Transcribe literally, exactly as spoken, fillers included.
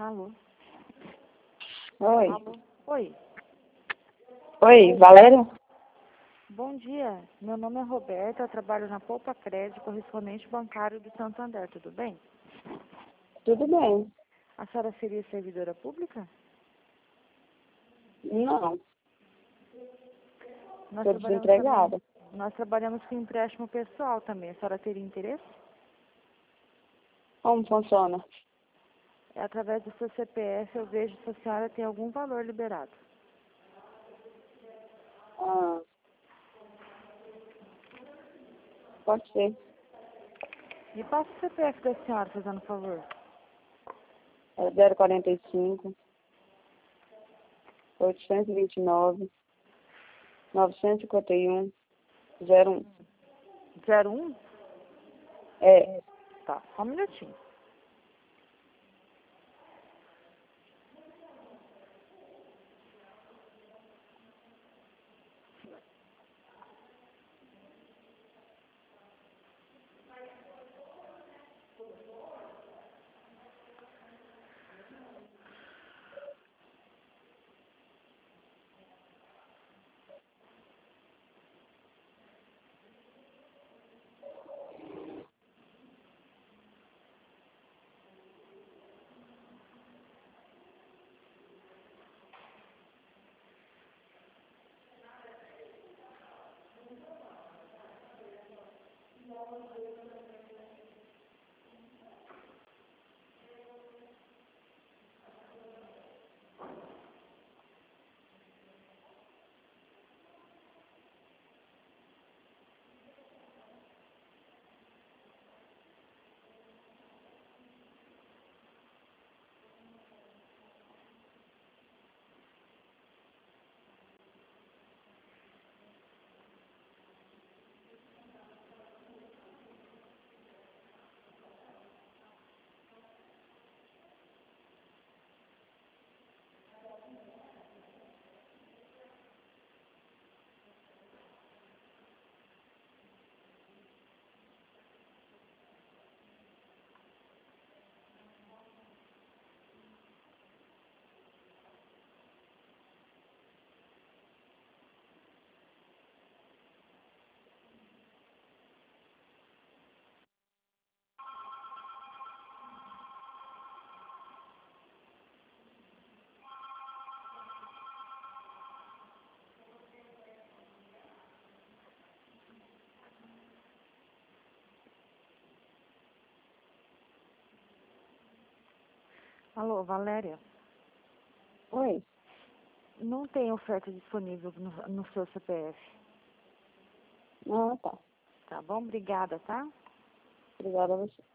Alô? Oi. Alô? Oi. Oi, Valéria? Bom dia. Meu nome é Roberta, eu trabalho na Poupa Crédito, correspondente bancário do Santander, tudo bem? Tudo bem? A senhora seria servidora pública? Não, Nós estou trabalhamos desempregada. também- Nós trabalhamos com empréstimo pessoal também. A senhora teria interesse? Como funciona? É através do seu C P F, eu vejo se a senhora tem algum valor liberado. Ah, pode ser. Me passa o C P F da senhora, fazendo favor. É zero quarenta e cinco, oitocentos e vinte e nove, novecentos e cinquenta e um, zero um. zero um? É, Tá, só um minutinho. Alô, Valéria? oi. Não tem oferta disponível no, no seu C P F. Ah, tá. Tá bom? Obrigada, tá? Obrigada a você.